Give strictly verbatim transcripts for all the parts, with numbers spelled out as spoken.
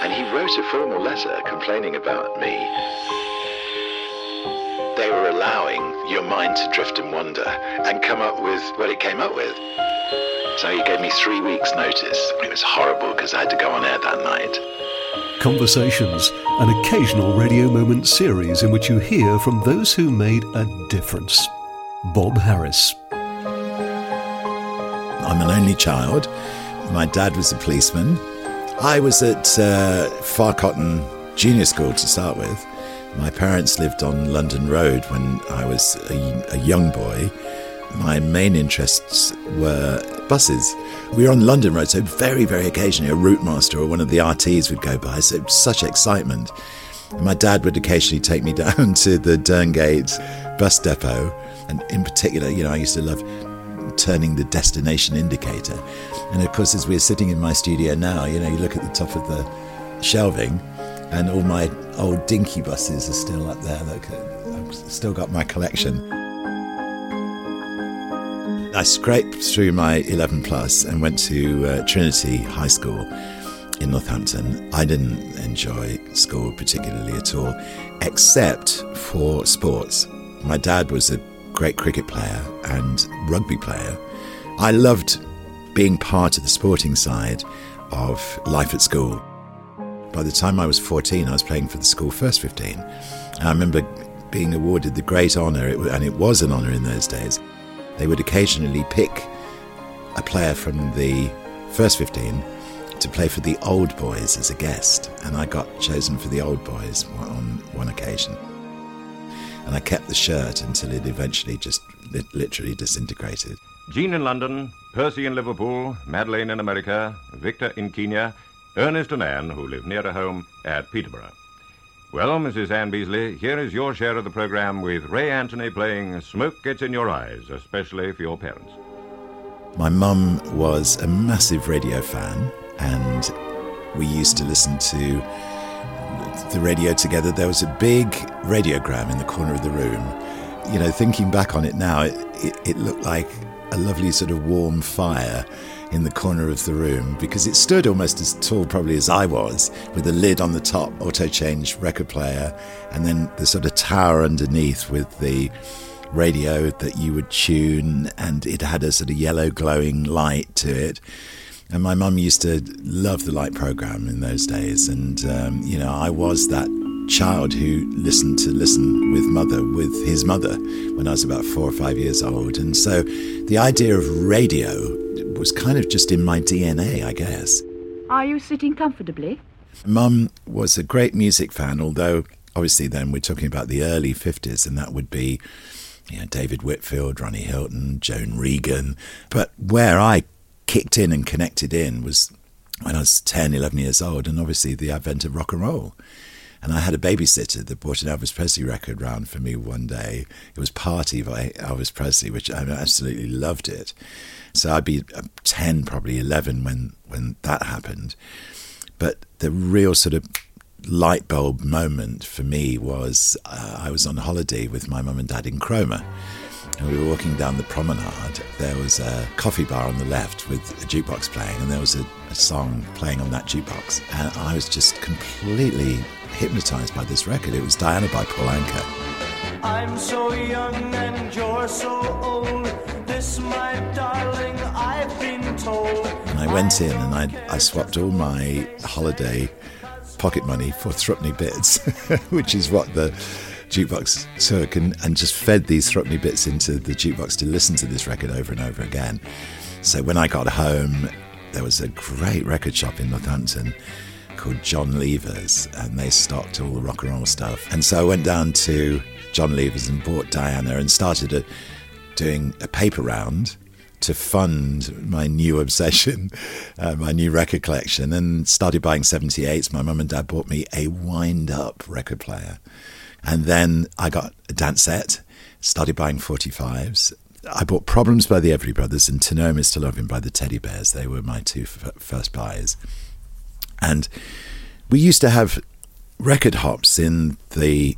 And he wrote a formal letter complaining about me. They were allowing your mind to drift and wander and come up with what it came up with. So he gave me three weeks' notice. It was horrible because I had to go on air that night. Conversations, an occasional Radio Moment series in which you hear from those who made a difference. Bob Harris. I'm an only child. My dad was a policeman. I was at uh, Farcotton Junior School to start with. My parents lived on London Road when I was a, a young boy. My main interests were buses. We were on London Road, so very, very occasionally a route master or one of the R Ts would go by, so such excitement. My dad would occasionally take me down to the Derngate bus depot, and in particular, you know, I used to love turning the destination indicator. And of course, as we're sitting in my studio now, you know, you look at the top of the shelving and all my old dinky buses are still up there. Look, I've still got my collection. I scraped through my eleven plus and went to uh, Trinity High School in Northampton. I didn't enjoy school particularly at all, except for sports. My dad was a great cricket player and rugby player. I loved being part of the sporting side of life at school. By the time I was fourteen, I was playing for the school first fifteen. And I remember being awarded the great honour, and it was an honour in those days. They would occasionally pick a player from the first fifteen to play for the old boys as a guest, and I got chosen for the old boys on one occasion. And I kept the shirt until it eventually just li- literally disintegrated. Jean in London, Percy in Liverpool, Madeleine in America, Victor in Kenya, Ernest and Anne, who live nearer home, at Peterborough. Well, Missus Anne Beasley, here is your share of the programme with Ray Anthony playing Smoke Gets in Your Eyes, especially for your parents. My mum was a massive radio fan, and we used to listen to the radio together. There was a big radiogram in the corner of the room. You know, thinking back on it now, it, it, it looked like a lovely sort of warm fire in the corner of the room, because it stood almost as tall probably as I was, with a lid on the top, auto-change record player, and then the sort of tower underneath with the radio that you would tune, and it had a sort of yellow glowing light to it. And my mum used to love the light programme in those days, and um, you know, I was that child who listened to Listen with Mother with his mother when I was about four or five years old. And so the idea of radio was kind of just in my D N A, I guess. Are you sitting comfortably? Mum was a great music fan, although obviously then we're talking about the early fifties, and that would be, you know, David Whitfield, Ronnie Hilton, Joan Regan. But where I kicked in and connected in was when I was ten, eleven years old, and obviously the advent of rock and roll. And I had a babysitter that brought an Elvis Presley record round for me one day. It was Party by Elvis Presley, which I absolutely loved it. So I'd be ten, probably eleven when, when that happened. But the real sort of light bulb moment for me was uh, I was on holiday with my mum and dad in Cromer. And we were walking down the promenade. There was a coffee bar on the left with a jukebox playing, and there was a, a song playing on that jukebox. And I was just completely hypnotised by this record. It was Diana by Paul Anka. I'm so young and you're so old. This, my darling, I've been told. And I went in and I, I swapped all my holiday pocket money for threepenny bits, which is what the jukebox took, and, and just fed these threepenny bits into the jukebox to listen to this record over and over again. So when I got home, there was a great record shop in Northampton called John Lever's, and they stocked all the rock and roll stuff. And so I went down to John Lever's and bought Diana and started a, doing a paper round to fund my new obsession, uh, my new record collection, and started buying seventy-eights. My mum and dad bought me a wind-up record player. And then I got a dance set, started buying forty-fives. I bought Problems by the Everly Brothers and To Know Him Is to Love Him by the Teddy Bears. They were my two f- first buys. And we used to have record hops in the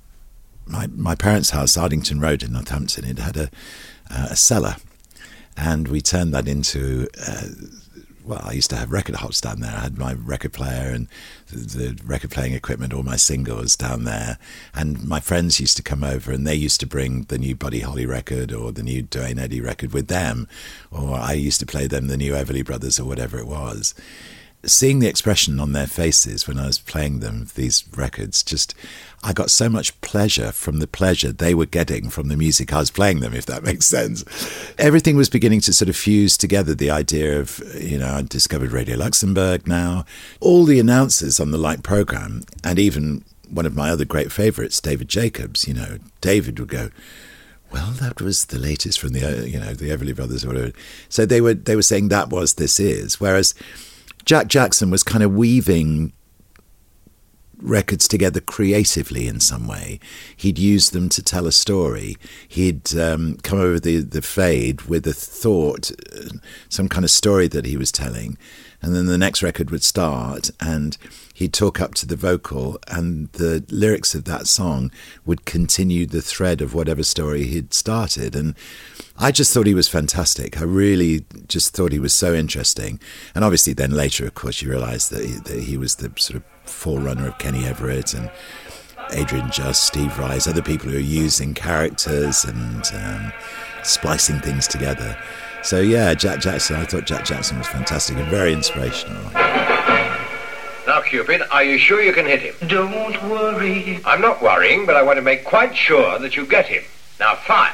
my my parents' house, Ardington Road in Northampton. It had a, uh, a cellar, and we turned that into uh, well, I used to have record hops down there. I had my record player and the, the record playing equipment, all my singles down there. And my friends used to come over and they used to bring the new Buddy Holly record or the new Duane Eddy record with them. Or I used to play them the new Everly Brothers or whatever it was. Seeing the expression on their faces when I was playing them, these records, just, I got so much pleasure from the pleasure they were getting from the music I was playing them, if that makes sense. Everything was beginning to sort of fuse together. The idea of, you know, I discovered Radio Luxembourg now. All the announcers on the Light programme, and even one of my other great favourites, David Jacobs, you know, David would go, well, that was the latest from the, you know, the Everly Brothers or whatever. So they were, they were saying that was This Is, whereas Jack Jackson was kind of weaving records together creatively in some way. He'd use them to tell a story. He'd um, come over the, the fade with a thought, some kind of story that he was telling. And then the next record would start and he'd talk up to the vocal and the lyrics of that song would continue the thread of whatever story he'd started. And I just thought he was fantastic. I really just thought he was so interesting. And obviously then later, of course, you realise that he, that he was the sort of forerunner of Kenny Everett and Adrian Just, Steve Rice, other people who are using characters and um, splicing things together. So yeah, Jack Jackson, I thought Jack Jackson was fantastic and very inspirational. Now, Cupid, are you sure you can hit him? Don't worry. I'm not worrying, but I want to make quite sure that you get him. Now, fire.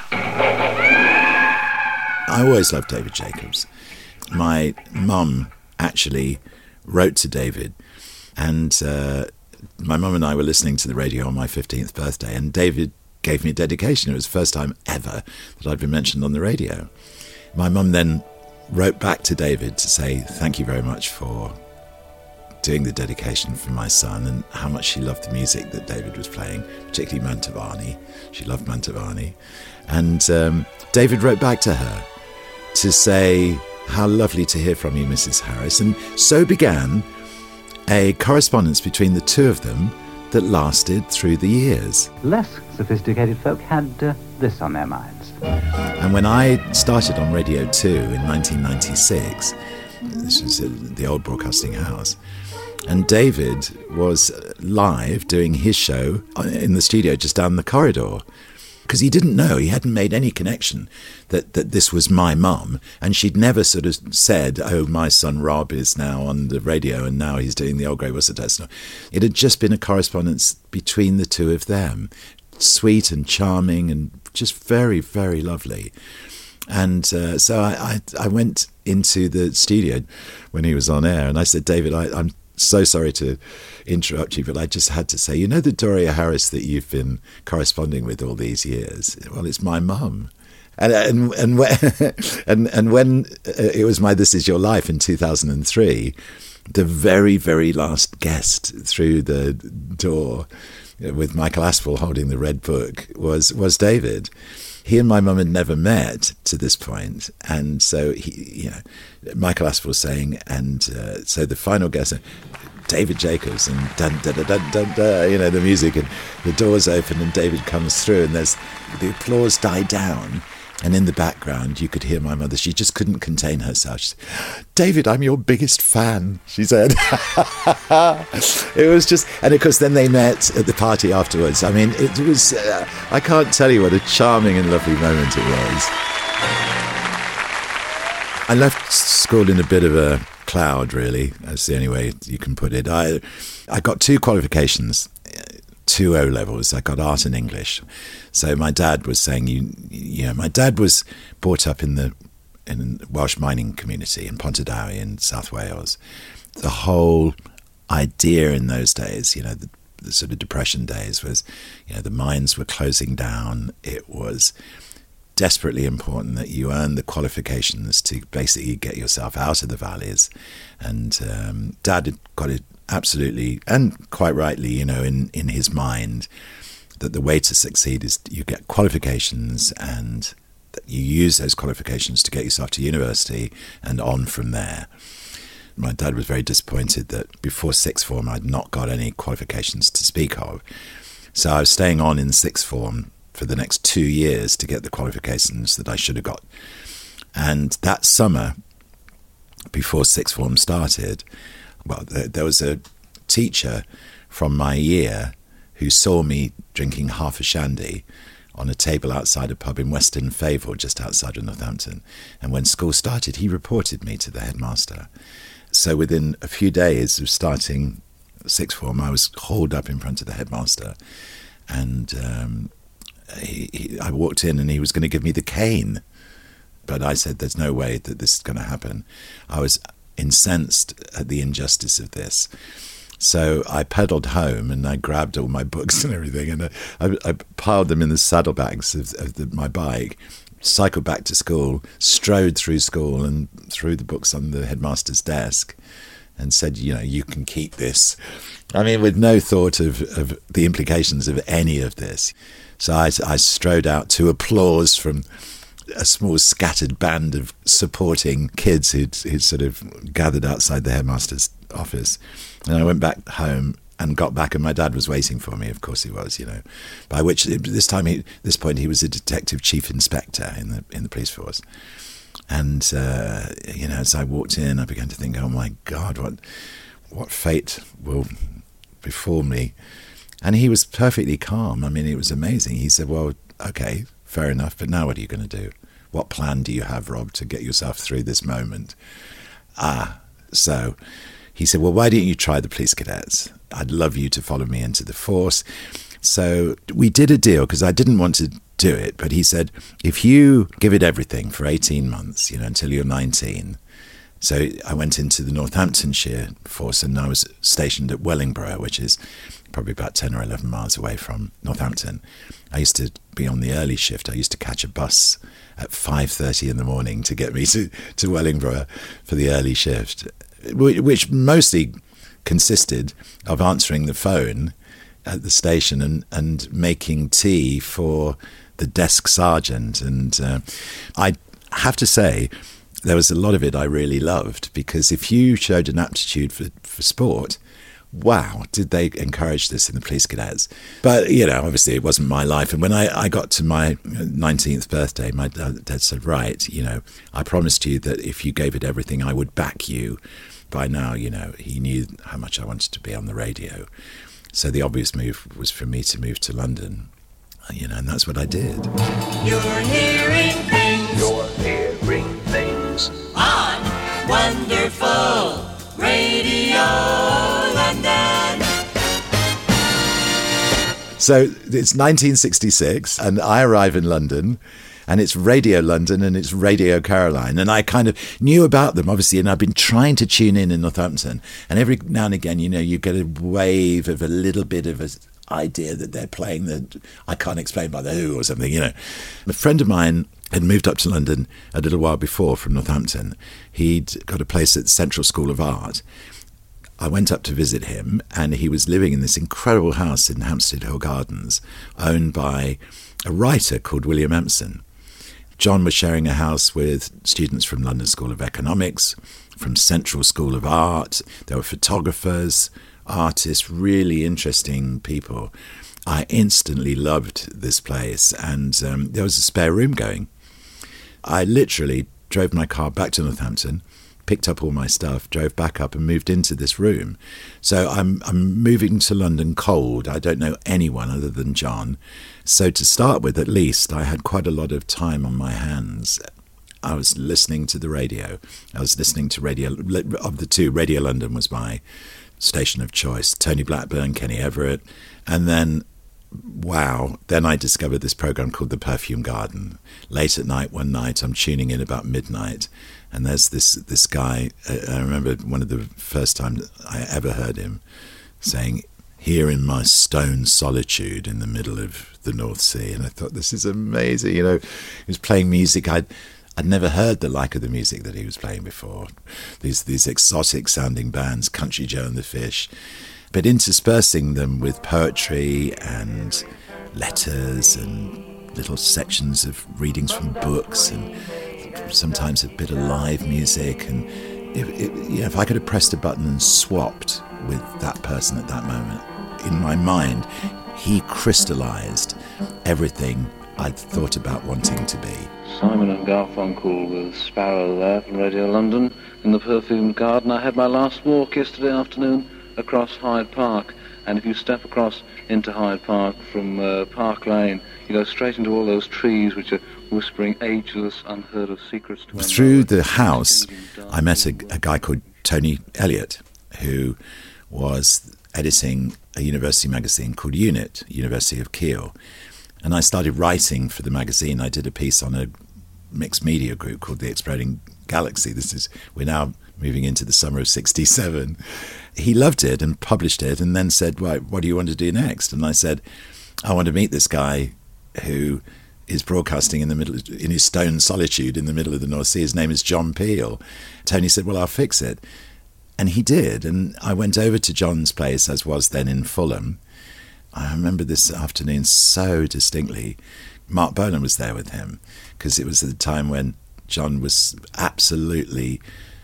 I always loved David Jacobs. My mum actually wrote to David, and uh, my mum and I were listening to the radio on my fifteenth birthday, and David gave me a dedication. It was the first time ever that I'd been mentioned on the radio. My mum then wrote back to David to say thank you very much for doing the dedication for my son and how much she loved the music that David was playing, particularly Mantovani. She loved Mantovani. And um, David wrote back to her to say, how lovely to hear from you, Missus Harris. And so began a correspondence between the two of them that lasted through the years. Less sophisticated folk had uh, this on their minds. And when I started on Radio two in nineteen ninety-six, this was at the old broadcasting house, and David was live doing his show in the studio just down the corridor, because he didn't know, he hadn't made any connection that, that this was my mum, and she'd never sort of said, oh, my son Rob is now on the radio and now he's doing the Old Grey Worcester Test. It had just been a correspondence between the two of them, sweet and charming and just very, very lovely. And uh, so I, I, I went into the studio when he was on air and I said, David, I, I'm so sorry to interrupt you, but I just had to say, you know the Doria Harris that you've been corresponding with all these years? Well, it's my mum. And and and when, and, and when it was my This Is Your Life in two thousand three, the very, very last guest through the door with Michael Aspel holding the red book was, was David. He and my mum had never met to this point, and so he, you know, Michael Aspel was saying, and uh, so the final guest, David Jacobs, and dun dun dun dun dun, dun, you know, the music, and the doors open, and David comes through, and there's the applause died down, and in the background you could hear my mother. She just couldn't contain herself. She said, David, I'm your biggest fan, she said. It was just, and of course then they met at the party afterwards. I mean, it was, uh, I can't tell you what a charming and lovely moment it was. I left school in a bit of a cloud, really. That's the only way you can put it. I, I got two qualifications, two O levels. I got art and English. So my dad was saying, you, you know, my dad was brought up in the in the Welsh mining community in Pontardawe in South Wales. The whole idea in those days, you know, the, the sort of depression days was, you know, the mines were closing down. It was desperately important that you earn the qualifications to basically get yourself out of the valleys. And um, Dad had got it absolutely, and quite rightly, you know, in, in his mind, that the way to succeed is you get qualifications and that you use those qualifications to get yourself to university and on from there. My dad was very disappointed that before sixth form I'd not got any qualifications to speak of. So I was staying on in sixth form for the next two years to get the qualifications that I should have got. And that summer, before sixth form started, well, there, there was a teacher from my year who saw me drinking half a shandy on a table outside a pub in Weston Favell, just outside of Northampton. And when school started, he reported me to the headmaster. So within a few days of starting sixth form, I was hauled up in front of the headmaster. And um, he, he, I walked in and he was going to give me the cane. But I said, there's no way that this is going to happen. I was incensed at the injustice of this. So I pedalled home and I grabbed all my books and everything, and I, I, I piled them in the saddlebags of, of the, my bike, cycled back to school, strode through school and threw the books on the headmaster's desk and said, you know, you can keep this. I mean, with no thought of, of the implications of any of this. So I, I strode out to applause from a small scattered band of supporting kids who'd, who'd sort of gathered outside the headmaster's office. And I went back home and got back, and my dad was waiting for me. Of course he was, you know. By which this time, he, this point, he was a detective chief inspector in the in the police force. And uh, you know, as I walked in, I began to think, oh my God, what what fate will befall me? And he was perfectly calm. I mean, it was amazing. He said, well, okay, fair enough, but now what are you going to do? What plan do you have, Rob, to get yourself through this moment? Ah, so he said, well, why don't you try the police cadets? I'd love you to follow me into the force. So we did a deal, because I didn't want to do it, but he said, if you give it everything for eighteen months, you know, until you're nineteen. So I went into the Northamptonshire force, and I was stationed at Wellingborough, which is probably about ten or eleven miles away from Northampton. I used to be on the early shift. I used to catch a bus at five thirty in the morning to get me to, to Wellingborough for the early shift, which mostly consisted of answering the phone at the station and, and making tea for the desk sergeant. And uh, I have to say, there was a lot of it I really loved, because if you showed an aptitude for, for sport, wow, did they encourage this in the police cadets. But, you know, obviously it wasn't my life. And when I, I got to my nineteenth birthday, my dad said, right, you know, I promised you that if you gave it everything, I would back you. By now, you know, he knew how much I wanted to be on the radio. So the obvious move was for me to move to London, you know, and that's what I did. You're hearing things. You're hearing things. On Wonderful Radio London. So it's nineteen sixty-six, and I arrive in London, and it's Radio London and it's Radio Caroline. And I kind of knew about them, obviously, and I've been trying to tune in in Northampton. And every now and again, you know, you get a wave of a little bit of an idea that they're playing the I Can't Explain by the Who or something, you know. A friend of mine had moved up to London a little while before from Northampton. He'd got a place at Central School of Art. I went up to visit him, and he was living in this incredible house in Hampstead Hill Gardens, owned by a writer called William Empson. John was sharing a house with students from London School of Economics, from Central School of Art. There were photographers, artists, really interesting people. I instantly loved this place, and um, there was a spare room going. I literally drove my car back to Northampton, picked up all my stuff, drove back up and moved into this room. So I'm I'm moving to London cold. I don't know anyone other than John. So to start with, at least, I had quite a lot of time on my hands. I was listening to the radio. I was listening to radio. Of the two, Radio London was my station of choice. Tony Blackburn, Kenny Everett. And then, wow, then I discovered this program called The Perfume Garden. Late at night, one night, I'm tuning in about midnight. And there's this this guy, I remember one of the first times I ever heard him saying, "Here in my stone solitude in the middle of the North Sea." And I thought, this is amazing. You know, he was playing music. I'd, I'd never heard the like of the music that he was playing before. These, these exotic sounding bands, Country Joe and the Fish, but interspersing them with poetry and letters and little sections of readings from books, and sometimes a bit of live music. And if, if, you know, if I could have pressed a button and swapped with that person at that moment, in my mind, he crystallized everything I'd thought about wanting to be. Simon and Garfunkel with Sparrow there from Radio London in the Perfumed Garden. I had my last walk yesterday afternoon across Hyde Park, and if you step across into Hyde Park from uh, Park Lane, you go straight into all those trees which are whispering ageless, unheard-of secrets to Through the house, I met a, a guy called Tony Elliott, who was editing a university magazine called Unit, University of Kiel. And I started writing for the magazine. I did a piece on a mixed media group called The Exploding Galaxy. This is, we're now moving into the summer of sixty-seven. He loved it and published it and then said, well, what do you want to do next? And I said, I want to meet this guy who is broadcasting in the middle, in his stone solitude in the middle of the North Sea. His name is John Peel. Tony said, well, I'll fix it. And he did. And I went over to John's place, as was then in Fulham. I remember this afternoon so distinctly. Mark Bolan was there with him because it was at the time when John was absolutely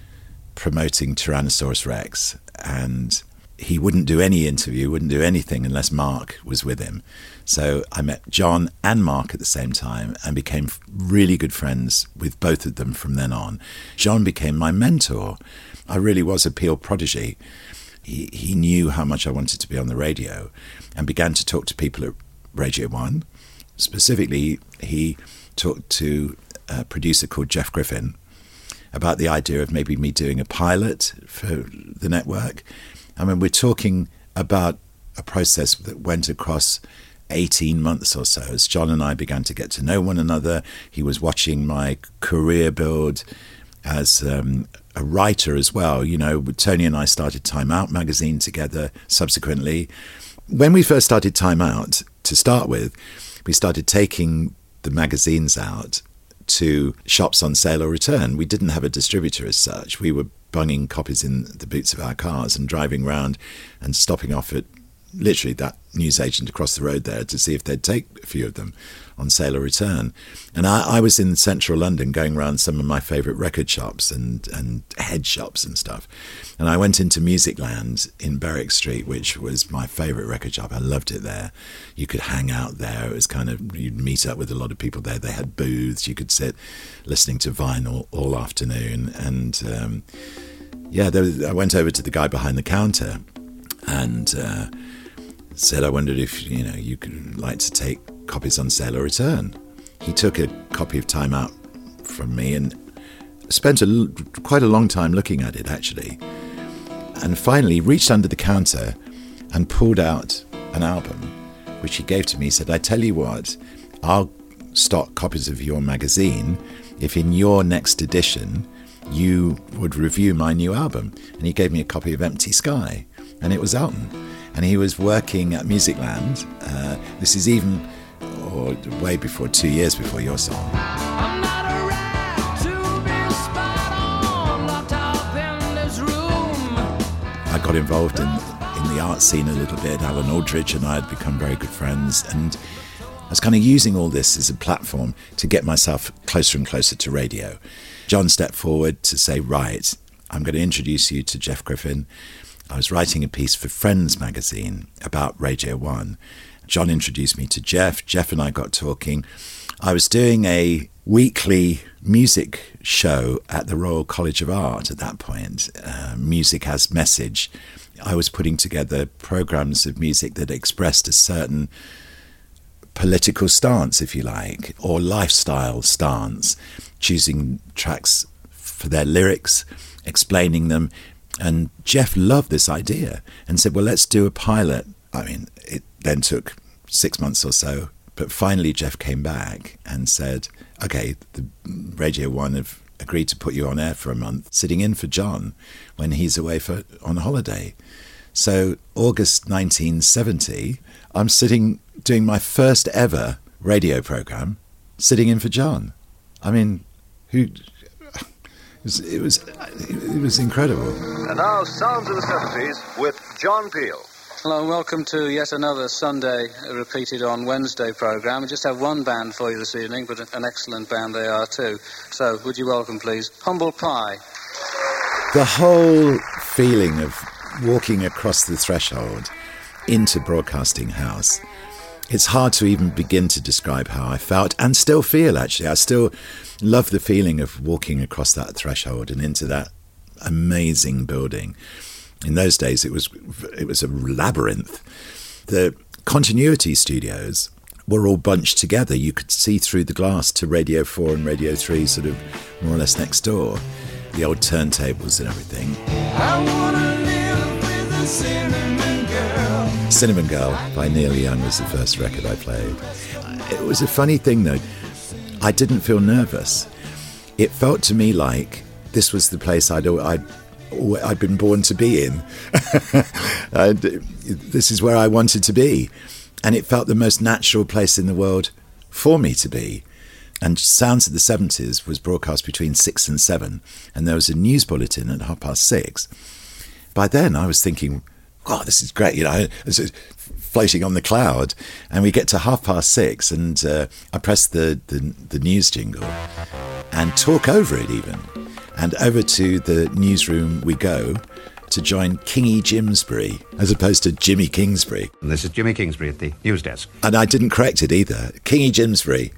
promoting Tyrannosaurus Rex, and he wouldn't do any interview, wouldn't do anything unless Mark was with him. So I met John and Mark at the same time and became really good friends with both of them from then on. John became my mentor. I really was a Peel prodigy. He, he knew how much I wanted to be on the radio and began to talk to people at Radio one. Specifically, he talked to a producer called Jeff Griffin about the idea of maybe me doing a pilot for the network. I mean, we're talking about a process that went across eighteen months or so as John and I began to get to know one another. He was watching my career build as um, a writer as well. You know, Tony and I started Time Out magazine together subsequently. When we first started Time Out, to start with, we started taking the magazines out to shops on sale or return. We didn't have a distributor as such. We were bunging copies in the boots of our cars and driving around and stopping off at literally that newsagent across the road there to see if they'd take a few of them on sale or return. And I, I was in central London going around some of my favourite record shops and, and head shops and stuff. And I went into Musicland in Berwick Street, which was my favourite record shop. I loved it there. You could hang out there. It was kind of, you'd meet up with a lot of people there. They had booths. You could sit listening to vinyl all afternoon. And um, yeah, there was, I went over to the guy behind the counter and uh, said, I wondered if, you know, you could like to take copies on sale or return. He took a copy of Time Out from me and spent a, quite a long time looking at it, actually. And finally reached under the counter and pulled out an album, which he gave to me. He said, I tell you what, I'll stock copies of your magazine if in your next edition you would review my new album. And he gave me a copy of Empty Sky, and it was Elton. And he was working at Musicland. Uh, this is even, or way before, two years before your song. I'm not a rat to be spied on, locked up in this room. I got involved in, in the art scene a little bit. Alan Aldridge and I had become very good friends. And I was kind of using all this as a platform to get myself closer and closer to radio. John stepped forward to say, right, I'm going to introduce you to Jeff Griffin. I was writing a piece for Friends magazine about Radio one. John introduced me to Jeff. Jeff and I got talking. I was doing a weekly music show at the Royal College of Art at that point, uh, Music as Message. I was putting together programmes of music that expressed a certain political stance, if you like, or lifestyle stance, choosing tracks for their lyrics, explaining them. And Jeff loved this idea and said, well, let's do a pilot. I mean, it then took six months or so. But finally, Jeff came back and said, OK, the Radio one have agreed to put you on air for a month, sitting in for John when he's away for on holiday. So August nineteen seventy, I'm sitting doing my first ever radio programme, sitting in for John. I mean, who... It was, it was it was incredible. And now, Sounds of the seventies with John Peel. Hello and welcome to yet another Sunday repeated on Wednesday programme. We just have one band for you this evening, but an excellent band they are too. So, would you welcome, please, Humble Pie. The whole feeling of walking across the threshold into Broadcasting House It's hard to even begin to describe how I felt and still feel, actually. I still love the feeling of walking across that threshold and into that amazing building. In those days, it was it was a labyrinth. The Continuity studios were all bunched together. You could see through the glass to Radio four and Radio three, sort of more or less next door. The old turntables and everything. I wanna live with a cinnamon girl. Cinnamon Girl by Neil Young was the first record I played. It was a funny thing, though. I didn't feel nervous. It felt to me like this was the place I'd, I'd, I'd been born to be in. I'd, this is where I wanted to be. And it felt the most natural place in the world for me to be. And Sounds of the seventies was broadcast between six and seven, and there was a news bulletin at half past six. By then, I was thinking, "God, this is great!" You know, this is floating on the cloud. And we get to half past six, and uh, I press the, the the news jingle and talk over it even. And over to the newsroom we go to join Kingy Jimsbury, as opposed to Jimmy Kingsbury. And this is Jimmy Kingsbury at the news desk. And I didn't correct it either. Kingy Jimsbury.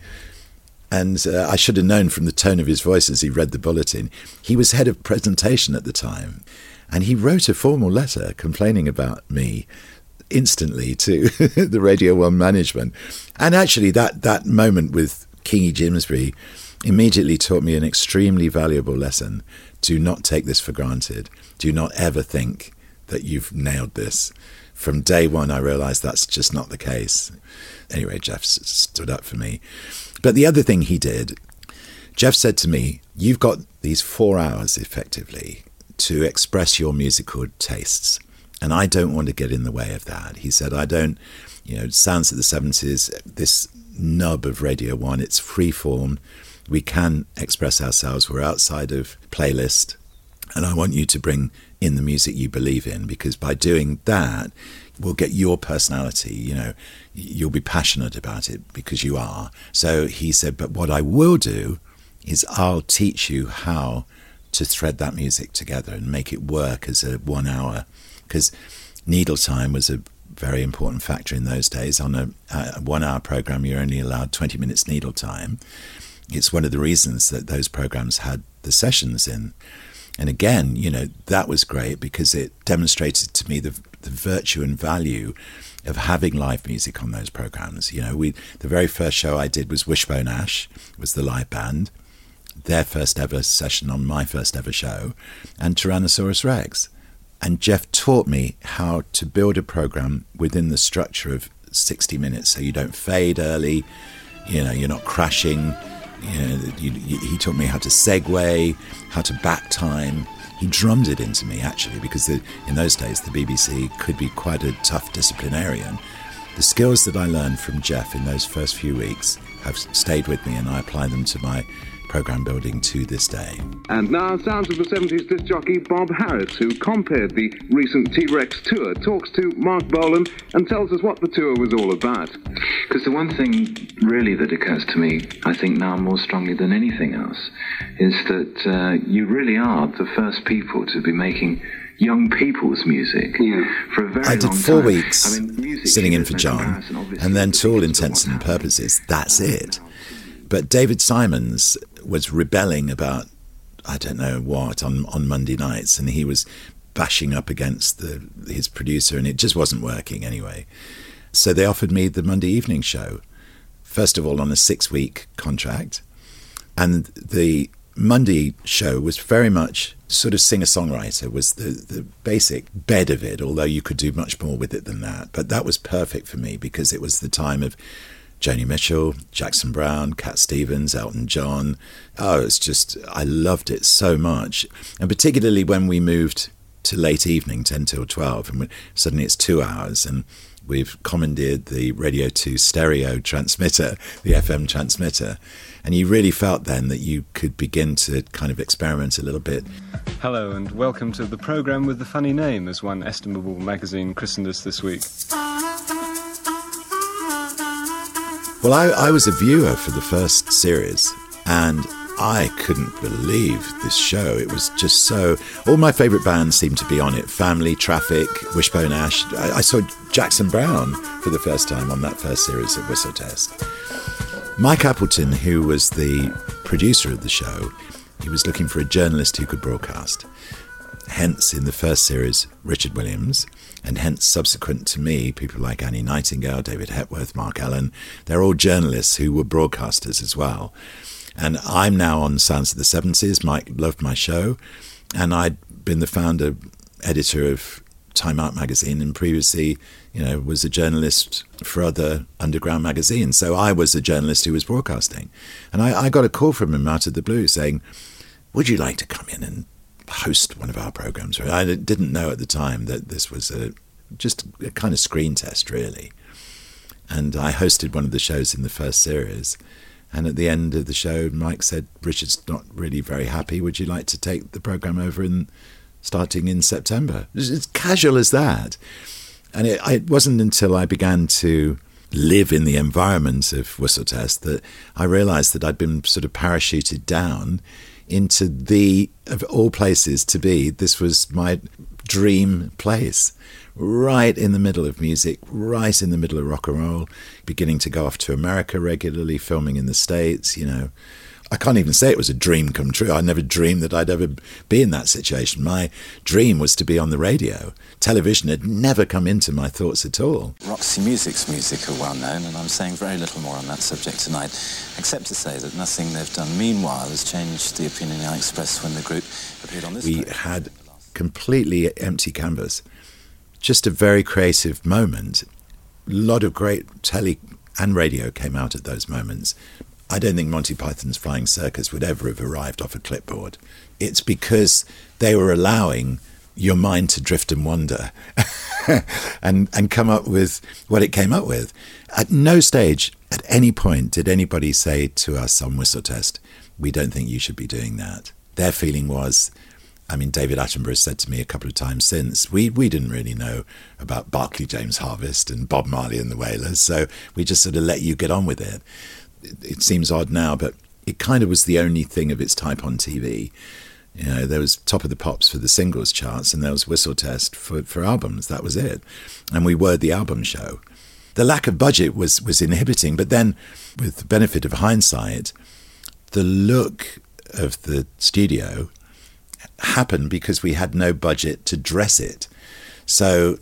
And uh, I should have known from the tone of his voice as he read the bulletin. He was head of presentation at the time. And he wrote a formal letter complaining about me instantly to the Radio one management. And actually that, that moment with Kingy Jimsbury immediately taught me an extremely valuable lesson. Do not take this for granted. Do not ever think that you've nailed this. From day one, I realised that's just not the case. Anyway, Jeff stood up for me. But the other thing he did, Jeff said to me, you've got these four hours, effectively, to express your musical tastes. And I don't want to get in the way of that. He said, I don't, you know, Sounds of the seventies, this nub of Radio one, it's free form. We can express ourselves. We're outside of playlist. And I want you to bring in the music you believe in, because by doing that, we'll get your personality. You know, you'll be passionate about it because you are. So he said, but what I will do is I'll teach you how to thread that music together and make it work as a one hour. Because needle time was a very important factor in those days. On a, a one hour program, you're only allowed twenty minutes needle time. It's one of the reasons that those programs had the sessions in. And again, you know, that was great because it demonstrated to me the, the virtue and value of having live music on those programs. You know, we the very first show I did was Wishbone Ash, was the live band, their first ever session on my first ever show, and Tyrannosaurus Rex. And Jeff taught me how to build a program within the structure of sixty minutes, so you don't fade early, you know, you're not crashing. You know, you, you, he taught me how to segue, how to back time. He drummed it into me, actually, because the, in those days the B B C could be quite a tough disciplinarian. The skills that I learned from Jeff in those first few weeks have stayed with me, and I apply them to my program building to this day. And now, Sounds of the seventies disc jockey Bob Harris, who compared the recent T-Rex tour, talks to Mark Bolan and tells us what the tour was all about. Because the one thing really that occurs to me, I think now more strongly than anything else, is that uh, you really are the first people to be making young people's music yeah. for a very long time. I did four weeks I mean, sitting in for John, and then to all intents and purposes, that's it. But David Simons was rebelling about, I don't know what, on, on Monday nights, and he was bashing up against the, his producer, and it just wasn't working anyway. So they offered me the Monday evening show, first of all on a six-week contract, and the Monday show was very much sort of singer-songwriter, was the, the basic bed of it, although you could do much more with it than that. But that was perfect for me because it was the time of Joni Mitchell, Jackson Browne, Cat Stevens, Elton John. Oh, it's just, I loved it so much. And particularly when we moved to late evening, ten till twelve, and suddenly it's two hours, and we've commandeered the Radio two stereo transmitter, the F M transmitter. And you really felt then that you could begin to kind of experiment a little bit. Hello, and welcome to the programme with the funny name, as one estimable magazine christened us this week. Well, I, I was a viewer for the first series, and I couldn't believe this show. It was just so... All my favourite bands seemed to be on it. Family, Traffic, Wishbone Ash. I, I saw Jackson Browne for the first time on that first series of Whistle Test. Mike Appleton, who was the producer of the show, he was looking for a journalist who could broadcast. Hence, in the first series, Richard Williams, and hence subsequent to me, people like Annie Nightingale, David Hepworth, Mark Allen, they're all journalists who were broadcasters as well. And I'm now on Sounds of the seventies. Mike loved my show, and I'd been the founder, editor of Time Out magazine, and previously, you know, was a journalist for other underground magazines. So I was a journalist who was broadcasting. And I, I got a call from him out of the blue saying, would you like to come in and host one of our programs? I didn't know at the time that this was a just a kind of screen test, really. And I hosted one of the shows in the first series. And at the end of the show, Mike said, Richard's not really very happy. Would you like to take the program over in starting in September? It's as casual as that. And it, it wasn't until I began to live in the environment of Whistle Test that I realised that I'd been sort of parachuted down into the, of all places to be, this was my dream place. Right in the middle of music, right in the middle of rock and roll, beginning to go off to America regularly, filming in the States, you know. I can't even say it was a dream come true. I never dreamed that I'd ever be in that situation. My dream was to be on the radio. Television had never come into my thoughts at all. Roxy Music's music are well known, and I'm saying very little more on that subject tonight, except to say that nothing they've done meanwhile has changed the opinion I expressed when the group appeared on this We program. had completely empty canvas. Just a very creative moment. A lot of great telly and radio came out at those moments. I don't think Monty Python's Flying Circus would ever have arrived off a clipboard. It's because they were allowing your mind to drift and wander and and come up with what it came up with. At no stage, at any point, did anybody say to us on Whistle Test, we don't think you should be doing that. Their feeling was, I mean, David Attenborough said to me a couple of times since, we we didn't really know about Barclay James Harvest and Bob Marley and the Wailers, so we just sort of let you get on with it. It, it seems odd now, but it kind of was the only thing of its type on T V. You know, there was Top of the Pops for the singles charts, and there was Whistle Test for, for albums. That was it. And we were the album show. The lack of budget was, was inhibiting, but then, with the benefit of hindsight, the look of the studio happened because we had no budget to dress it. So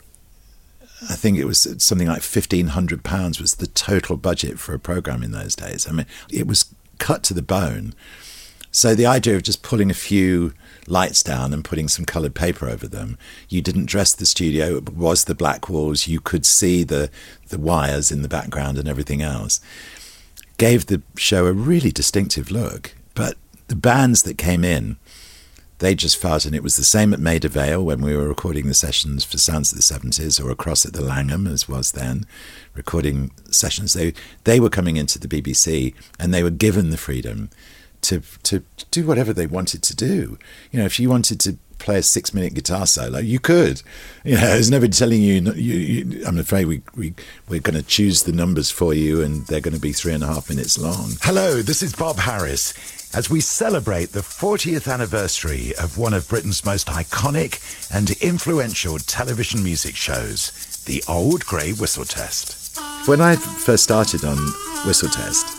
I think it was something like fifteen hundred pounds was the total budget for a programme in those days. I mean, it was cut to the bone. So the idea of just pulling a few lights down and putting some coloured paper over them, you didn't dress the studio, it was the black walls, you could see the, the wires in the background and everything else, gave the show a really distinctive look. But the bands that came in, they just felt, and it was the same at Maida Vale when we were recording the sessions for Sounds of the seventies, or across at the Langham, as was then, recording sessions. They they were coming into the B B C and they were given the freedom to to do whatever they wanted to do. You know, if you wanted to play a six-minute guitar solo, you could. You know, there's nobody telling you, you, you I'm afraid we, we, we're going to choose the numbers for you and they're going to be three and a half minutes long. Hello, this is Bob Harris. As we celebrate the fortieth anniversary of one of Britain's most iconic and influential television music shows, the Old Grey Whistle Test. When I first started on Whistle Test,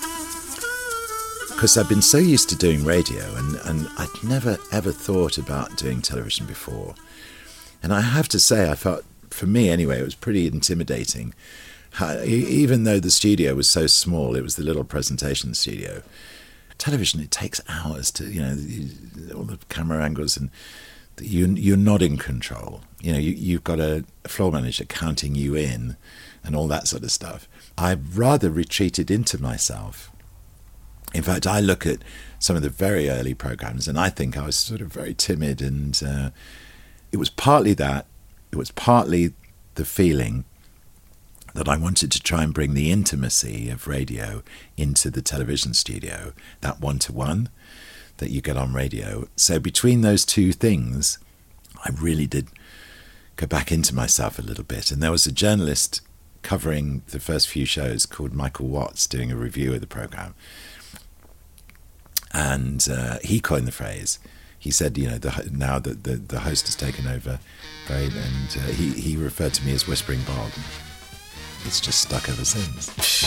because I'd been so used to doing radio and, and I'd never ever thought about doing television before. And I have to say, I felt, for me anyway, it was pretty intimidating. How, even though the studio was so small, it was the little presentation studio. Television, it takes hours to, you know, all the camera angles, and you, you're not in control. You know, you, you've got a, a floor manager counting you in and all that sort of stuff. I've rather retreated into myself. In fact, I look at some of the very early programs and I think I was sort of very timid, and uh, it was partly that, it was partly the feeling that I wanted to try and bring the intimacy of radio into the television studio, that one-to-one that you get on radio. So between those two things, I really did go back into myself a little bit. And there was a journalist covering the first few shows called Michael Watts doing a review of the programme. And uh, he coined the phrase. He said, you know, the, now that the, the host has taken over, right, and uh, he, he referred to me as Whispering Bob. It's just stuck ever since.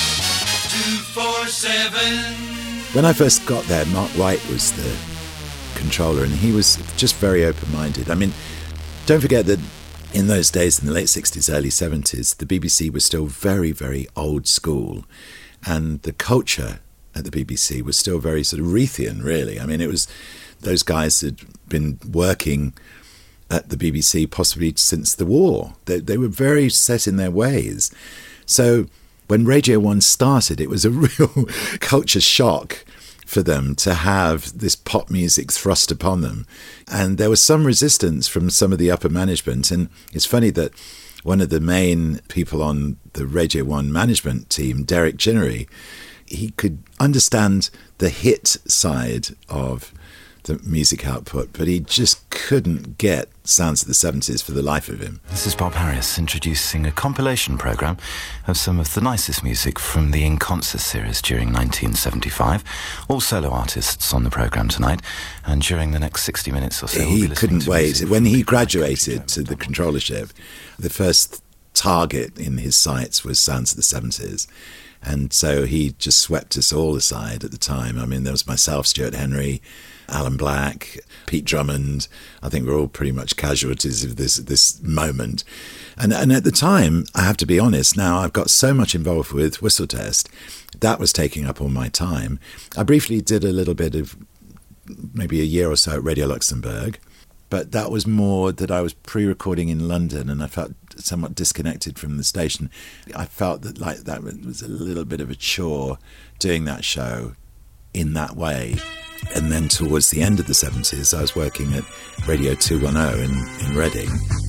two four seven When I first got there, Mark White was the controller, and he was just very open-minded. I mean, don't forget that in those days, in the late sixties, early seventies, the B B C was still very, very old school, and the culture at the B B C was still very sort of Reithian, really. I mean, it was those guys had been working at the B B C possibly since the war. They, they were very set in their ways. So when Radio one started, it was a real culture shock for them to have this pop music thrust upon them. And there was some resistance from some of the upper management. And it's funny that one of the main people on the Radio one management team, Derek Ginnery, he could understand the hit side of the music output, but he just couldn't get Sounds of the seventies for the life of him. This is Bob Harris introducing a compilation programme of some of the nicest music from the In Concert series during nineteen seventy-five. All solo artists on the programme tonight, and during the next sixty minutes or so... He couldn't wait. When he graduated to the controllership, the first target in his sights was Sounds of the seventies. And so he just swept us all aside at the time. I mean, there was myself, Stuart Henry, Alan Black, Pete Drummond. I think we're all pretty much casualties of this this moment. And and at the time, I have to be honest, now I've got so much involved with Whistle Test, that was taking up all my time. I briefly did a little bit of maybe a year or so at Radio Luxembourg, but that was more that I was pre-recording in London, and I felt somewhat disconnected from the station. I felt that like that was a little bit of a chore doing that show in that way. And then towards the end of the seventies, I was working at Radio two ten in, in Reading.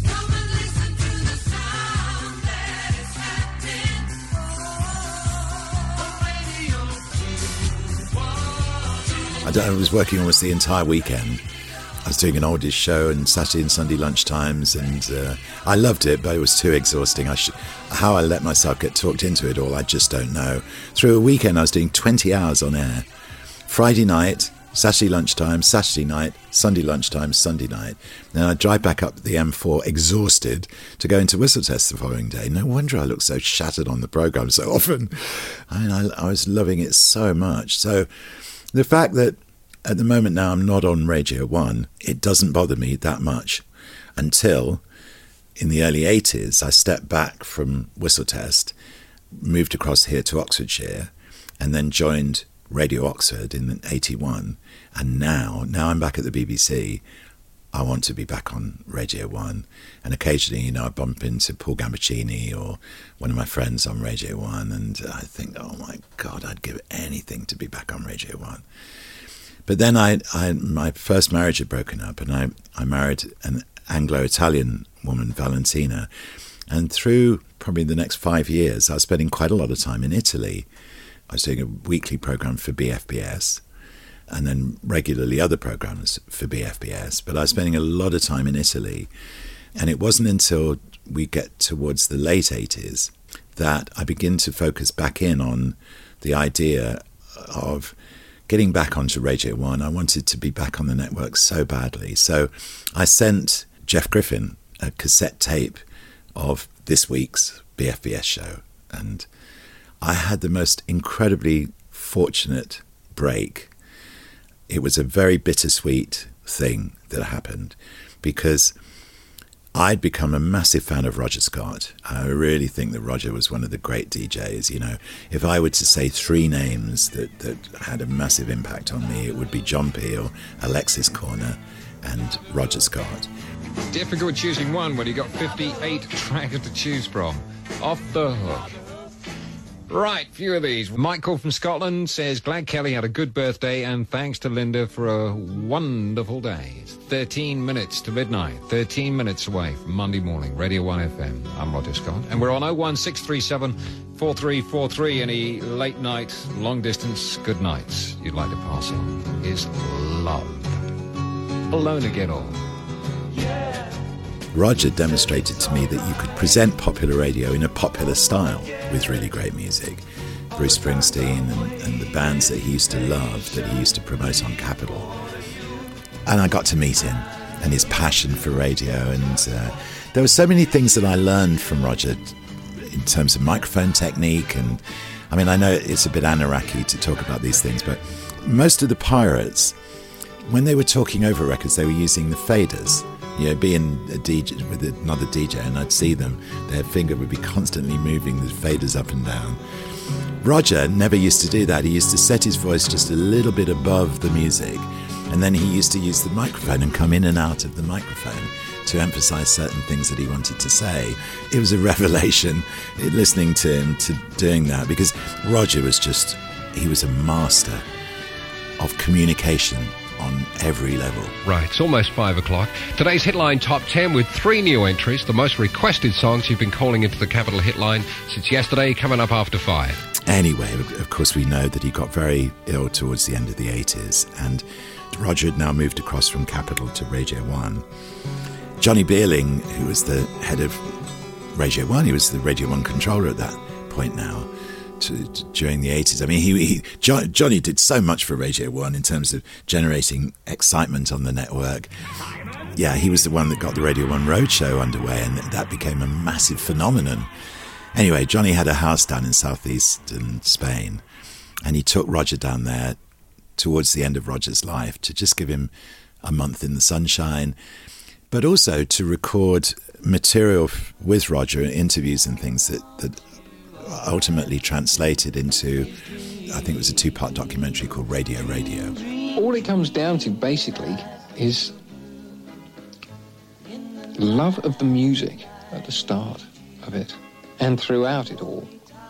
I, I was working almost the entire weekend. I was doing an oldies show and Saturday and Sunday lunchtimes, and uh, I loved it, but it was too exhausting. I should, how I let myself get talked into it all, I just don't know. Through a weekend, I was doing twenty hours on air. Friday night, Saturday lunchtime, Saturday night, Sunday lunchtime, Sunday night. Then I'd drive back up the M four exhausted to go into Whistle Test the following day. No wonder I looked so shattered on the programme so often. I mean, I, I was loving it so much. So the fact that at the moment now I'm not on Radio one, it doesn't bother me that much until in the early eighties I stepped back from Whistle Test, moved across here to Oxfordshire, and then joined Radio Oxford in eighty-one. And now, now I'm back at the B B C, I want to be back on Radio one. And occasionally, you know, I bump into Paul Gambaccini or one of my friends on Radio one, and I think, oh my God, I'd give anything to be back on Radio one. But then I, I, my first marriage had broken up, and I, I married an Anglo-Italian woman, Valentina. And through probably the next five years, I was spending quite a lot of time in Italy. I was doing a weekly programme for B F B S, and then regularly other programmes for B F B S. But I was spending a lot of time in Italy. And it wasn't until we get towards the late eighties that I begin to focus back in on the idea of getting back onto Radio one. I wanted to be back on the network so badly. So I sent Jeff Griffin a cassette tape of this week's B F B S show. And I had the most incredibly fortunate break. It was a very bittersweet thing that happened because I'd become a massive fan of Roger Scott. I really think that Roger was one of the great D Js. You know, if I were to say three names that, that had a massive impact on me, it would be John Peel, Alexis Corner, and Roger Scott. Difficult choosing one when you got fifty-eight tracks to choose from. Off the hook. Right, few of these. Michael from Scotland says, glad Kelly had a good birthday and thanks to Linda for a wonderful day. It's thirteen minutes to midnight, thirteen minutes away from Monday morning, Radio one F M. I'm Roger Scott, and we're on oh one six three seven four three four three. Any late night, long distance good nights you'd like to pass on is love. Alone again all. Yeah. Roger demonstrated to me that you could present popular radio in a popular style with really great music. Bruce Springsteen and, and the bands that he used to love, that he used to promote on Capitol. And I got to meet him and his passion for radio. And uh, there were so many things that I learned from Roger in terms of microphone technique. And I mean, I know it's a bit anarchy to talk about these things, but most of the pirates, when they were talking over records, they were using the faders. You know, being a D J with another D J, and I'd see them, their finger would be constantly moving the faders up and down. Roger never used to do that. He used to set his voice just a little bit above the music, and then he used to use the microphone and come in and out of the microphone to emphasize certain things that he wanted to say. It was a revelation listening to him to doing that, because Roger was just, he was a master of communication on every level. Right, it's almost five o'clock. Today's Hitline Top ten with three new entries, the most requested songs you've been calling into the Capitol Hitline since yesterday, coming up after five. Anyway, of course we know that he got very ill towards the end of the eighties, and Roger had now moved across from Capitol to Radio one. Johnny Beerling, who was the head of Radio one, he was the Radio one controller at that point now, To, to, during the eighties. I mean, he, he jo- Johnny did so much for Radio one in terms of generating excitement on the network. Yeah, he was the one that got the Radio one Roadshow underway, and that became a massive phenomenon. Anyway, Johnny had a house down in southeastern Spain, and he took Roger down there towards the end of Roger's life to just give him a month in the sunshine, but also to record material with Roger, interviews and things that, that ultimately translated into, I think it was a two-part documentary called Radio Radio. All it comes down to, basically, is love of the music at the start of it and throughout it all,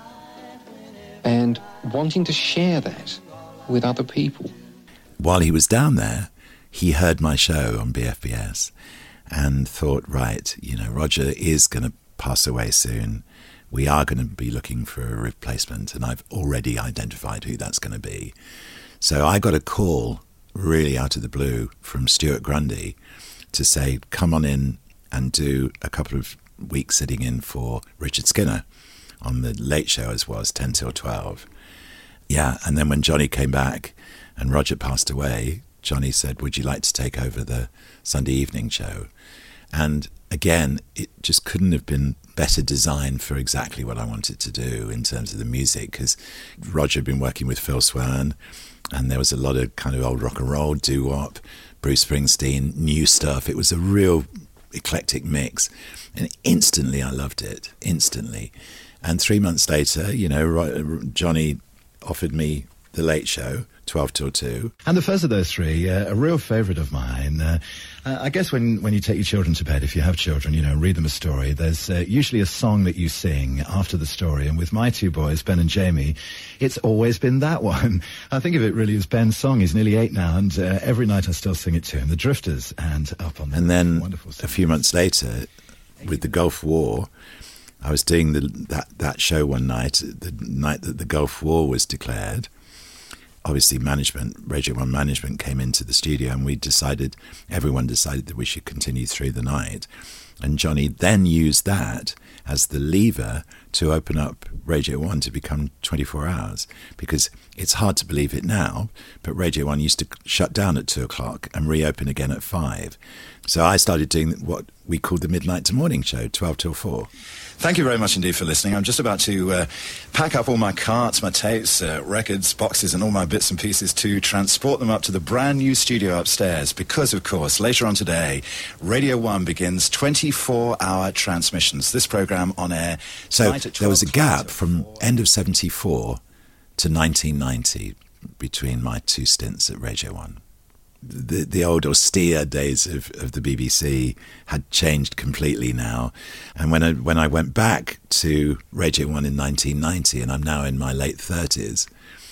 and wanting to share that with other people. While he was down there, he heard my show on B F B S and thought, right, you know, Roger is going to pass away soon. We are going to be looking for a replacement, and I've already identified who that's going to be. So I got a call really out of the blue from Stuart Grundy to say, come on in and do a couple of weeks sitting in for Richard Skinner on the Late Show, as was, ten till twelve. Yeah, and then when Johnny came back and Roger passed away, Johnny said, would you like to take over the Sunday evening show? And again, it just couldn't have been better designed for exactly what I wanted to do in terms of the music, because Roger had been working with Phil Swern, and there was a lot of kind of old rock and roll, doo-wop, Bruce Springsteen, new stuff. It was a real eclectic mix, and instantly I loved it, instantly. And three months later, you know, Johnny offered me the Late Show, twelve till two. And the first of those three, uh, a real favourite of mine. Uh, uh, I guess when, when you take your children to bed, if you have children, you know, read them a story, there's uh, usually a song that you sing after the story. And with my two boys, Ben and Jamie, it's always been that one. I think of it really as Ben's song. He's nearly eight now, and uh, every night I still sing it to him. The Drifters and Up on the And then wonderful song. A few months later, with the Gulf War, I was doing the, that, that show one night, the night that the Gulf War was declared. Obviously, management, Radio one management came into the studio, and we decided, everyone decided that we should continue through the night. And Johnny then used that as the lever to open up Radio one to become twenty-four hours, because it's hard to believe it now, but Radio one used to shut down at two o'clock and reopen again at five. So I started doing what we called the Midnight to Morning Show, twelve till four. Thank you very much indeed for listening. I'm just about to uh, pack up all my carts, my tapes, uh, records, boxes, and all my bits and pieces to transport them up to the brand new studio upstairs, because, of course, later on today, Radio one begins twenty-four hour transmissions. This programme on air. So there was a gap from end of seventy-four to nineteen ninety between my two stints at Radio one. The, the old austere days of, of the B B C had changed completely now. And when I, when I went back to Radio one in nineteen ninety, and I'm now in my late thirties,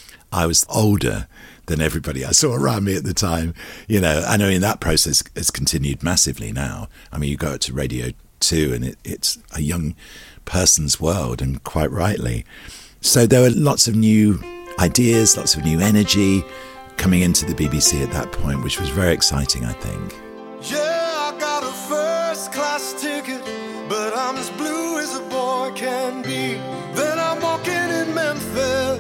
I was older than everybody I saw around me at the time. You know, I know in that process has continued massively now. I mean, you go to Radio two and it, it's a young person's world, and quite rightly. So there were lots of new ideas, lots of new energy coming into the B B C at that point, which was very exciting, I think. Yeah, I got a first class ticket, but I'm as blue as a boy can be. Then I'm walking in Memphis,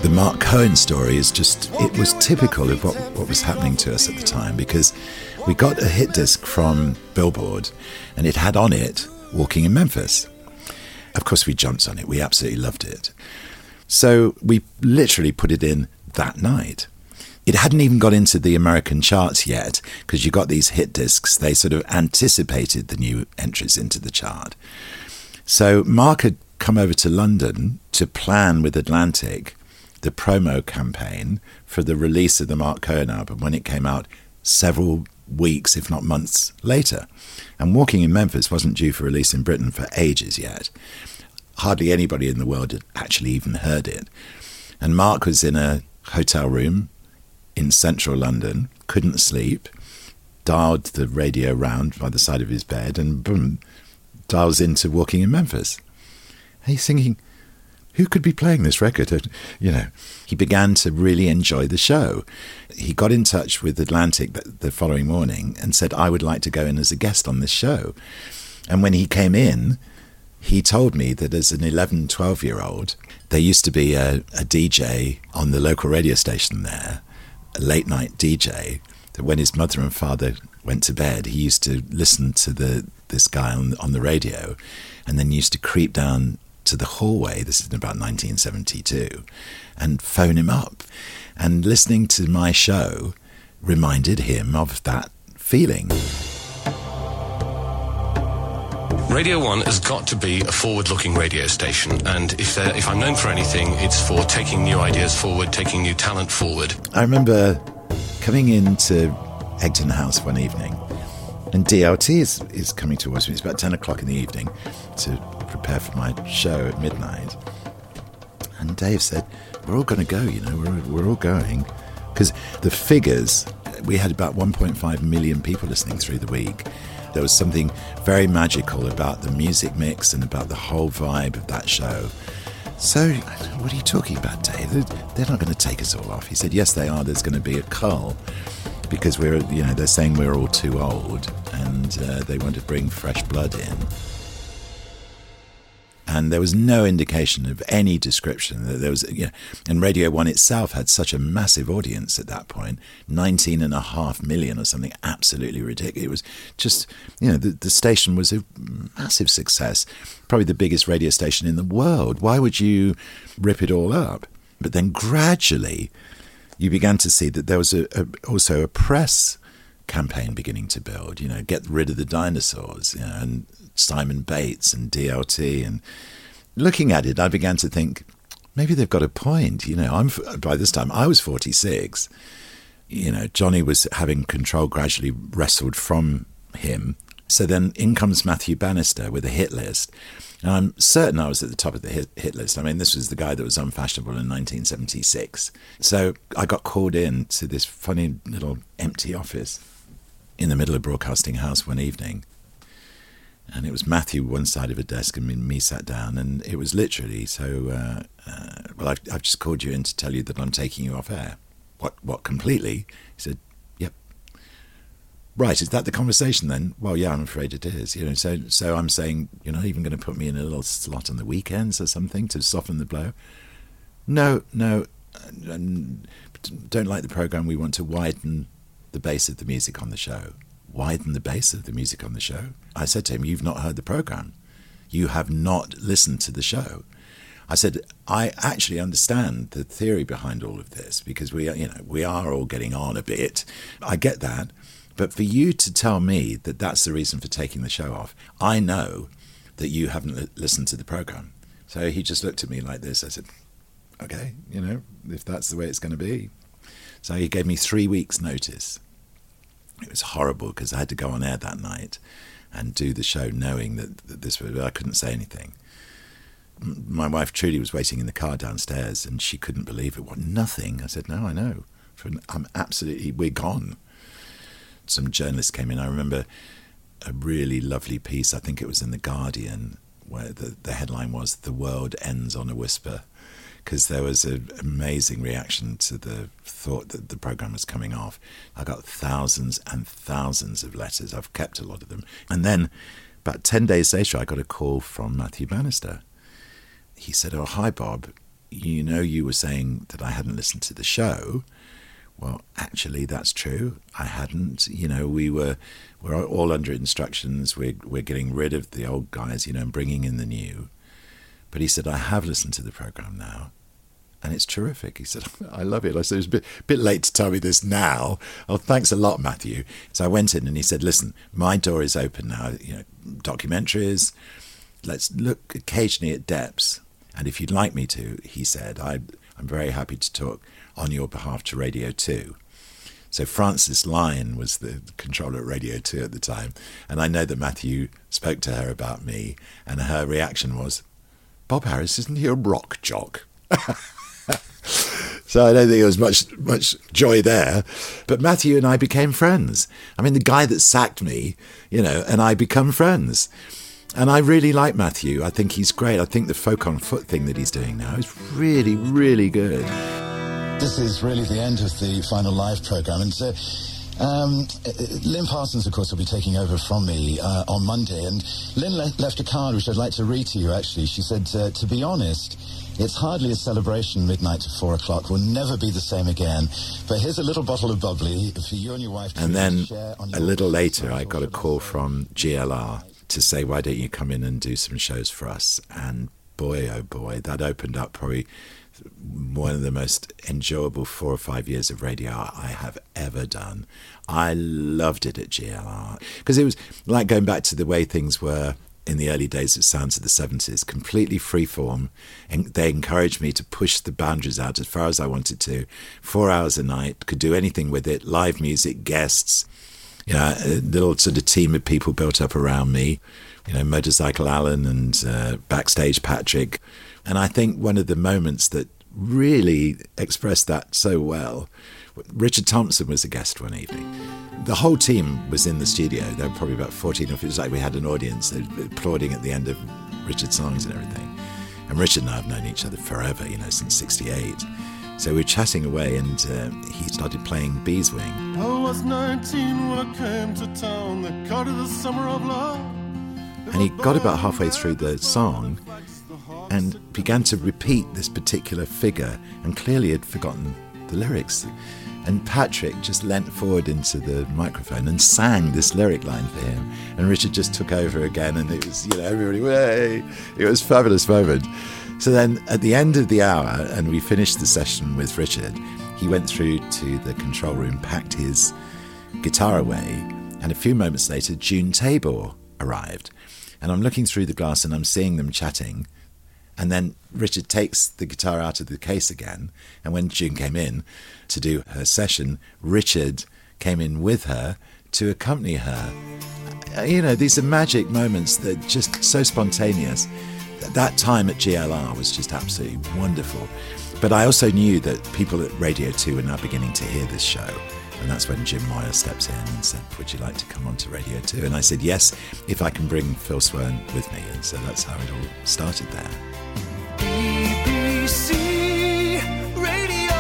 The Mark Cohen story is just, it was typical of what, what was happening to us at the time, because we got a hit disc from Billboard and it had on it Walking in Memphis. Of course we jumped on it, we absolutely loved it. So we literally put it in that night. It hadn't even got into the American charts yet, because you got these hit discs, they sort of anticipated the new entries into the chart. So Mark had come over to London to plan with Atlantic the promo campaign for the release of the Mark Cohen album when it came out several weeks, if not months, later. And Walking in Memphis wasn't due for release in Britain for ages yet. Hardly anybody in the world had actually even heard it. And Mark was in a hotel room in central London, couldn't sleep, dialed the radio round by the side of his bed, and boom, dials into Walking in Memphis. And he's thinking, who could be playing this record? You know, he began to really enjoy the show. He got in touch with Atlantic the, the following morning and said, I would like to go in as a guest on this show. And when he came in, he told me that as an eleven, twelve-year-old, there used to be a, a D J on the local radio station there, a late-night D J, that when his mother and father went to bed, he used to listen to the this guy on, on the radio, and then used to creep down to the hallway, this is in about nineteen seventy-two, and phone him up. And listening to my show reminded him of that feeling. Radio one has got to be a forward-looking radio station, and if they're, if I'm known for anything, it's for taking new ideas forward, taking new talent forward. I remember coming into Egton House one evening, and D L T is, is coming towards me. It's about ten o'clock in the evening to prepare for my show at midnight. And Dave said, we're all going to go, you know, we're, we're all going. Because the figures, we had about one point five million people listening through the week. There was something very magical about the music mix and about the whole vibe of that show. So, what are you talking about, Dave? They're not going to take us all off. He said, yes, they are. There's going to be a cull because we're, you know, they're saying we're all too old and uh, they want to bring fresh blood in. And there was no indication of any description that there was, you know, and Radio one itself had such a massive audience at that point, nineteen and a half million or something absolutely ridiculous. It was just, you know, the, the station was a massive success, probably the biggest radio station in the world. Why would you rip it all up? But then gradually you began to see that there was a, a, also a press campaign beginning to build, you know, get rid of the dinosaurs, you know, and Simon Bates and D L T. And looking at it, I began to think, maybe they've got a point. You know, I'm by this time, I was forty-six. You know, Johnny was having control gradually wrestled from him. So then in comes Matthew Bannister with a hit list. And I'm certain I was at the top of the hit, hit list. I mean, this was the guy that was unfashionable in nineteen seventy-six. So I got called in to this funny little empty office in the middle of Broadcasting House one evening. And it was Matthew one side of a desk and me, me sat down, and it was literally, so, uh, uh, well, I've, I've just called you in to tell you that I'm taking you off air. What, what, completely? He said, yep. Right, is that the conversation then? Well, yeah, I'm afraid it is. You know, so, so I'm saying, you're not even going to put me in a little slot on the weekends or something to soften the blow? No, no, uh, don't like the programme. We want to widen the base of the music on the show. Widen the base of the music on the show? I said to him, you've not heard the programme. You have not listened to the show. I said, I actually understand the theory behind all of this because we are, you know, we are all getting on a bit. I get that. But for you to tell me that that's the reason for taking the show off, I know that you haven't li- listened to the programme. So he just looked at me like this. I said, okay, you know, if that's the way it's going to be. So he gave me three weeks' notice. It was horrible because I had to go on air that night and do the show knowing that, that this was, I couldn't say anything. My wife Trudy was waiting in the car downstairs and she couldn't believe it. What, nothing? I said, no, I know. I'm absolutely, we're gone. Some journalists came in. I remember a really lovely piece, I think it was in The Guardian, where the, the headline was, "The world ends on a whisper," because there was an amazing reaction to the thought that the programme was coming off. I got thousands and thousands of letters. I've kept a lot of them. And then about ten days later, I got a call from Matthew Bannister. He said, oh, hi, Bob. you know, you were saying that I hadn't listened to the show. Well, actually, that's true. I hadn't. You know, we were we're all under instructions. We're, we're getting rid of the old guys, you know, and bringing in the new. But he said, I have listened to the programme now, and it's terrific. He said, I love it. I said, it's a bit, bit late to tell me this now. Oh, thanks a lot, Matthew. So I went in and he said, listen, my door is open now. You know, documentaries, let's look occasionally at Deps. And if you'd like me to, he said, I, I'm very happy to talk on your behalf to Radio two. So Frances Lyon was the controller at Radio two at the time. And I know that Matthew spoke to her about me, and her reaction was, Bob Harris, isn't he a rock jock? So I don't think there was much much joy there. But Matthew and I became friends. I mean, the guy that sacked me, you know, and I become friends. And I really like Matthew. I think he's great. I think the Folk on Foot thing that he's doing now is really, really good. This is really the end of the final live programme. And uh, um, Lynn Parsons, of course, will be taking over from me uh, on Monday. And Lynn le- left a card which I'd like to read to you, actually. She said, uh, to be honest, it's hardly a celebration midnight to four o'clock. Will never be the same again. But here's a little bottle of bubbly for you and your wife to And then share on a little later, I got a call from G L R to say, why don't you come in and do some shows for us? And boy, oh boy, that opened up probably one of the most enjoyable four or five years of radio I have ever done. I loved it at G L R because it was like going back to the way things were in the early days of Sounds of the seventies, completely freeform, and they encouraged me to push the boundaries out as far as I wanted to. Four hours a night, could do anything with it, live music, guests, you know, a little sort of team of people built up around me, you know, Motorcycle Alan and uh, Backstage Patrick. And I think one of the moments that really expressed that so well, Richard Thompson was a guest one evening. The whole team was in the studio. There were probably about fourteen, it was like we had an audience applauding at the end of Richard's songs and everything. And Richard and I have known each other forever, you know, since sixty-eight. So we were chatting away, and uh, he started playing Beeswing. I was nineteen when I came to town, the caught of the summer of love. And he got about halfway through the song and began to repeat this particular figure, and clearly had forgotten the lyrics. And Patrick just leant forward into the microphone and sang this lyric line for him. And Richard just took over again, and it was, you know, everybody, way. It was a fabulous moment. So then at the end of the hour, and we finished the session with Richard, he went through to the control room, packed his guitar away, and a few moments later, June Tabor arrived. And I'm looking through the glass and I'm seeing them chatting. And then Richard takes the guitar out of the case again. And when June came in to do her session, Richard came in with her to accompany her. You know, these are magic moments that are just so spontaneous. That time at G L R was just absolutely wonderful. But I also knew that people at Radio two were now beginning to hear this show. And that's when Jim Moyer steps in and said, would you like to come on to Radio two? And I said, yes, if I can bring Phil Swern with me. And so that's how it all started there. B B C Radio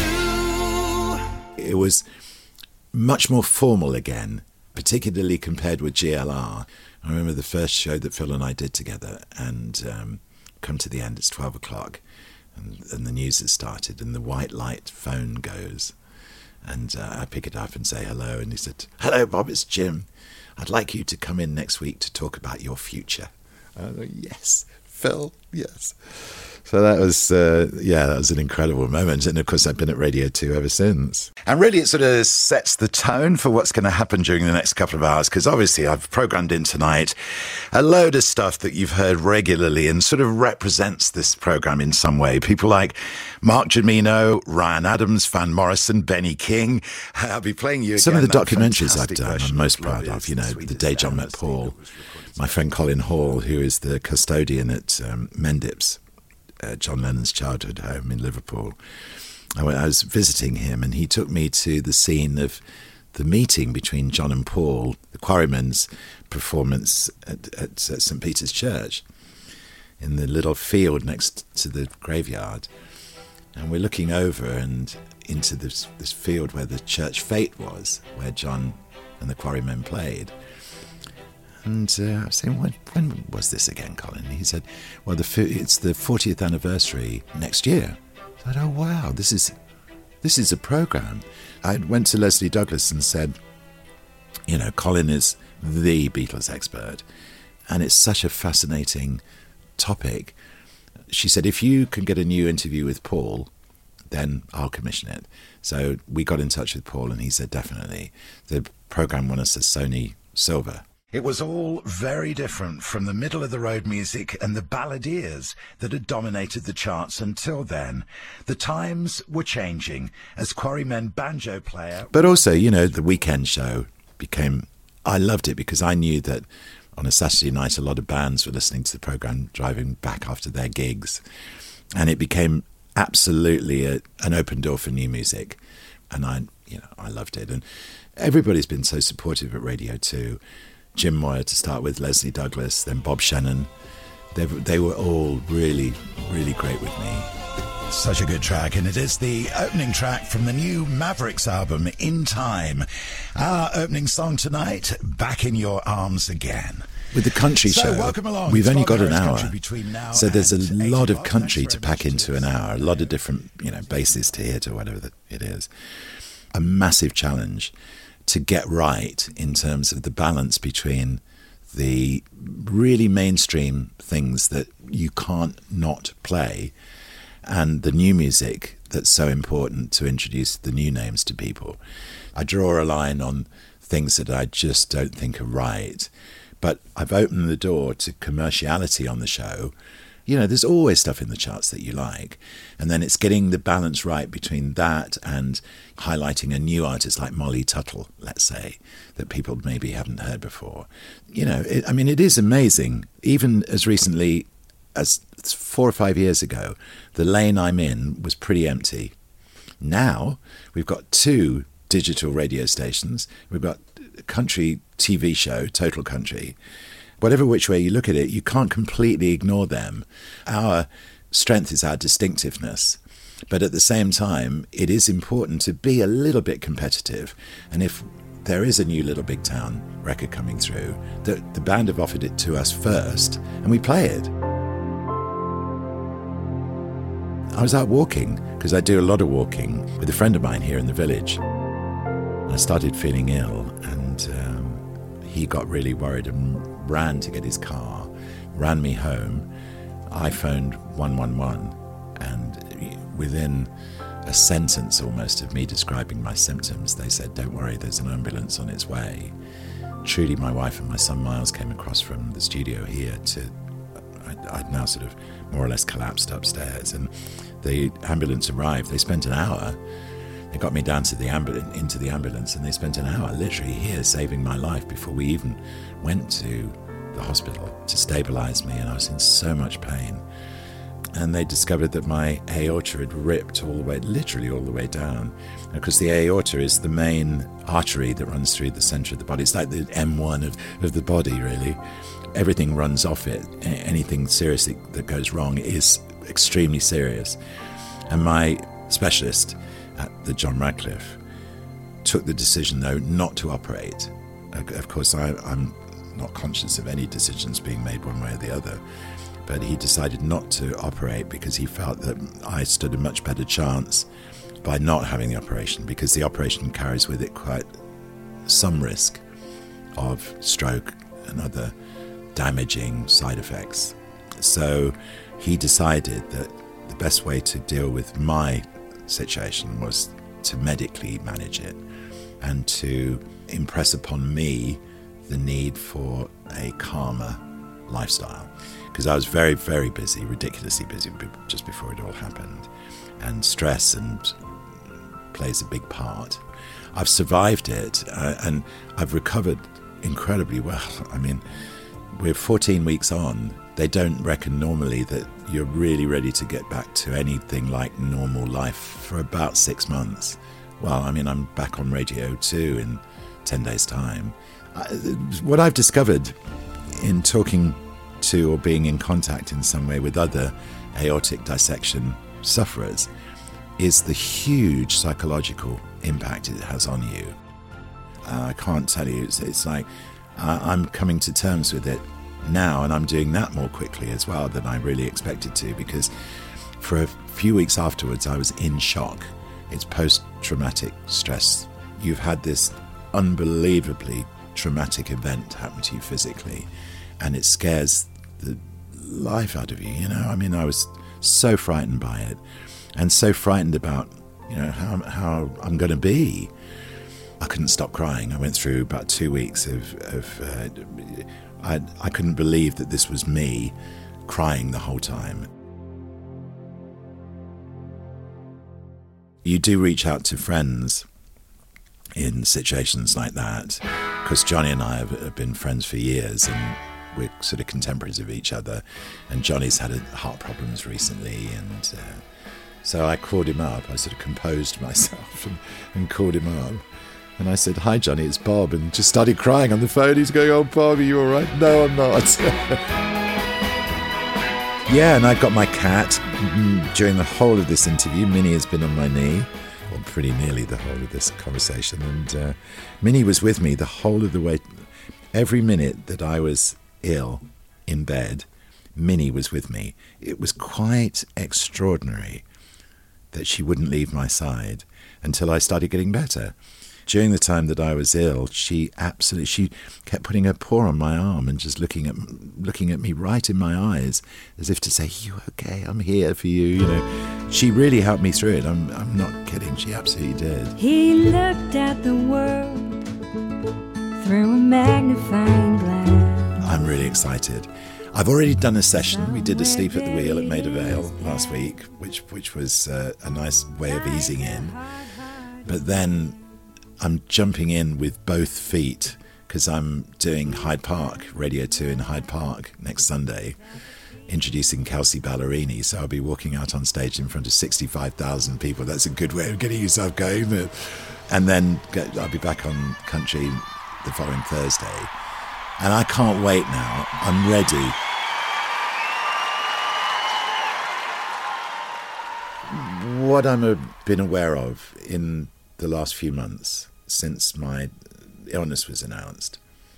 two. It was much more formal again, particularly compared with G L R. I remember the first show that Phil and I did together, and um, come to the end, it's twelve o'clock, and, and the news has started, and the white light phone goes. And uh, I pick it up and say hello, and he said, hello, Bob, it's Jim. I'd like you to come in next week to talk about your future. I go, yes, Phil, yes. So that was, uh, yeah, that was an incredible moment. And of course, I've been at Radio two ever since. And really, it sort of sets the tone for what's going to happen during the next couple of hours, because obviously I've programmed in tonight a load of stuff that you've heard regularly and sort of represents this program in some way. People like Mark Jimeno, Ryan Adams, Van Morrison, Benny King. I'll be playing you again. Some of the documentaries I've done, I'm most proud of. You know, The Day John Met Paul, my friend Colin Hall, who is the custodian at um, Mendips, Uh, John Lennon's childhood home in Liverpool. I, went, I was visiting him, and he took me to the scene of the meeting between John and Paul, the Quarrymen's performance at, at, at St Peter's Church, in the little field next to the graveyard. And we're looking over and into this, this field where the church fete was, where John and the Quarrymen played. And uh, I was saying, when, when was this again, Colin? And he said, well, the it's the fortieth anniversary next year. I said, oh, wow, this is this is a programme. I went to Leslie Douglas and said, you know, Colin is the Beatles expert, and it's such a fascinating topic. She said, if you can get a new interview with Paul, then I'll commission it. So we got in touch with Paul, and he said, definitely. The programme won us a Sony Silver. It was all very different from the middle-of-the-road music and the balladeers that had dominated the charts until then. The times were changing as Quarrymen banjo player... But also, you know, the weekend show became... I loved it because I knew that on a Saturday night a lot of bands were listening to the programme driving back after their gigs. And it became absolutely a, an open door for new music. And I, you know, I loved it. And everybody's been so supportive at Radio two. Jim Moyer to start with, Leslie Douglas, then Bob Shannon. They, they were all really, really great with me. Such a good track, and it is the opening track from the new Mavericks album, In Time. Our opening song tonight, Back in Your Arms Again. With the country so, show, welcome along. we've It's only got an Harris hour, between now so there's a and lot eight of country to pack into much. an hour, a lot of different, you know, bases to hit or whatever that it is. A massive challenge to get right in terms of the balance between the really mainstream things that you can't not play and the new music that's so important to introduce the new names to people. I draw a line on things that I just don't think are right, but I've opened the door to commerciality on the show. You know, there's always stuff in the charts that you like. And then it's getting the balance right between that and highlighting a new artist like Molly Tuttle, let's say, that people maybe haven't heard before. You know, it, I mean, it is amazing. Even as recently as four or five years ago, the lane I'm in was pretty empty. Now we've got two digital radio stations. We've got a country T V show, Total Country. Whatever which way you look at it, you can't completely ignore them. Our strength is our distinctiveness. But at the same time, it is important to be a little bit competitive. And if there is a new Little Big Town record coming through, the, the band have offered it to us first, and we play it. I was out walking, because I do a lot of walking, with a friend of mine here in the village. I started feeling ill, and um, he got really worried and ran to get his car, ran me home. I phoned one one one, and within a sentence almost of me describing my symptoms, they said, don't worry, there's an ambulance on its way. Trudy, my wife, and my son Miles came across from the studio here to, I'd, I'd now sort of more or less collapsed upstairs, and the ambulance arrived. They spent an hour. They got me down to the ambulance, into the ambulance, and they spent an hour literally here saving my life before we even went to the hospital to stabilise me, and I was in so much pain. And they discovered that my aorta had ripped all the way, literally all the way down, because the aorta is the main artery that runs through the centre of the body. It's like the M one of, of the body, really. Everything runs off it. Anything seriously that goes wrong is extremely serious. And my specialist at the John Radcliffe took the decision, though, not to operate. Of course, I, I'm not conscious of any decisions being made one way or the other, but he decided not to operate because he felt that I stood a much better chance by not having the operation, because the operation carries with it quite some risk of stroke and other damaging side effects. So he decided that the best way to deal with my situation was to medically manage it and to impress upon me the need for a calmer lifestyle, because I was very, very busy, ridiculously busy just before it all happened, and stress and plays a big part. I've survived it, uh, and I've recovered incredibly well. I mean, we're fourteen weeks on. They don't reckon normally that you're really ready to get back to anything like normal life for about six months. Well, I mean, I'm back on Radio two in ten days' time. I, what I've discovered in talking to or being in contact in some way with other aortic dissection sufferers is the huge psychological impact it has on you. Uh, I can't tell you, it's, it's like I, I'm coming to terms with it now, and I'm doing that more quickly as well than I really expected to, because for a few weeks afterwards I was in shock. It's post-traumatic stress. You've had this unbelievably traumatic event happen to you physically, and it scares the life out of you, you know. I mean, I was so frightened by it, and so frightened about, you know, how how I'm going to be. I couldn't stop crying. I went through about two weeks of, of uh, I, I couldn't believe that this was me crying the whole time. You do reach out to friends in situations like that, because Johnny and I have, have been friends for years, and we're sort of contemporaries of each other, and Johnny's had heart problems recently, and uh, so I called him up. I sort of composed myself and, and called him up, and I said, "Hi Johnny, it's Bob," and just started crying on the phone. He's going, "Oh Bob, are you all right?" "No, I'm not." Yeah, and I got my cat during the whole of this interview. Minnie has been on my knee, or pretty nearly the whole of this conversation, and uh, Minnie was with me the whole of the way. Every minute that I was ill in bed, Minnie was with me. It was quite extraordinary that she wouldn't leave my side until I started getting better. During the time that I was ill, she absolutely, she kept putting her paw on my arm and just looking at looking at me right in my eyes, as if to say, "You okay? I'm here for you." You know, she really helped me through it. I'm I'm not kidding. She absolutely did. He looked at the world through a magnifying glass. I'm really excited. I've already done a session. We did a sleep at the wheel at Maida Vale last week, which which was uh, a nice way of easing in. But then I'm jumping in with both feet, because I'm doing Hyde Park, Radio two in Hyde Park next Sunday, introducing Kelsey Ballerini. So I'll be walking out on stage in front of sixty-five thousand people. That's a good way of getting yourself going. And then get, I'll be back on country the following Thursday. And I can't wait now. I'm ready. What I've been aware of in the last few months since my illness was announced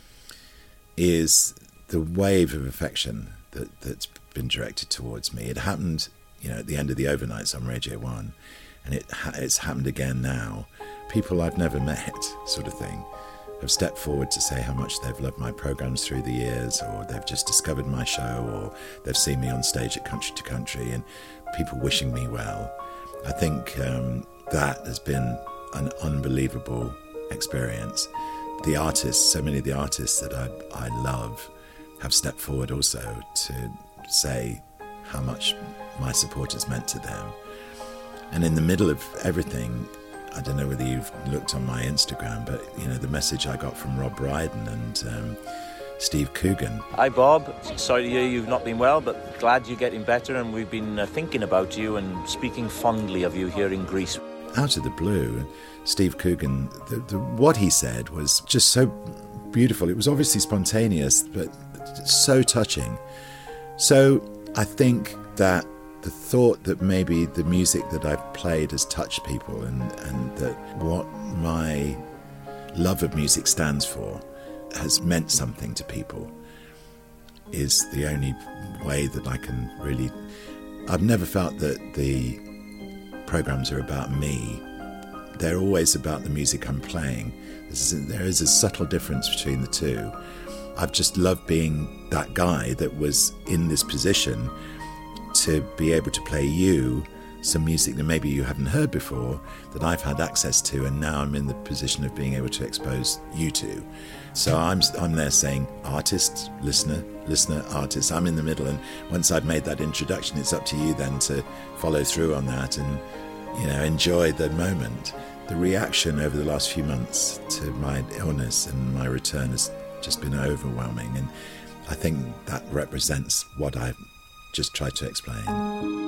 is the wave of affection that, that's been directed towards me. It happened, you know, at the end of the overnights on Radio one, and it ha- it's happened again now. People I've never met, sort of thing, have stepped forward to say how much they've loved my programmes through the years, or they've just discovered my show, or they've seen me on stage at Country to Country, and people wishing me well. I think um, that has been an unbelievable experience. The artists, so many of the artists that I, I love have stepped forward also to say how much my support has meant to them. And in the middle of everything, I don't know whether you've looked on my Instagram, but you know, the message I got from Rob Brydon and um, Steve Coogan. Hi Bob, sorry to hear you've not been well, but glad you're getting better, and we've been uh, thinking about you and speaking fondly of you here in Greece. Out of the blue, Steve Coogan, the, the, what he said was just so beautiful. It was obviously spontaneous, but so touching. So I think that the thought that maybe the music that I've played has touched people, and, and that what my love of music stands for has meant something to people is the only way that I can really... I've never felt that the programmes are about me. They're always about the music I'm playing. There is a subtle difference between the two. I've just loved being that guy that was in this position to be able to play you some music that maybe you haven't heard before, that I've had access to, and now I'm in the position of being able to expose you to. So I'm I'm there saying artist, listener, listener, artist. I'm in the middle, and once I've made that introduction, it's up to you then to follow through on that and, you know, enjoy the moment. The reaction over the last few months to my illness and my return has just been overwhelming, and I think that represents what I've just tried to explain.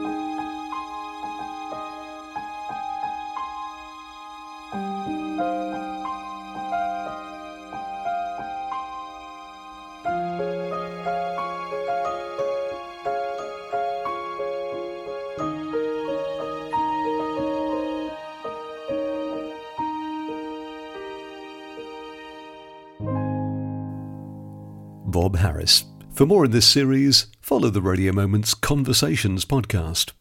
Bob Harris. For more in this series, follow the Radio Moments Conversations podcast.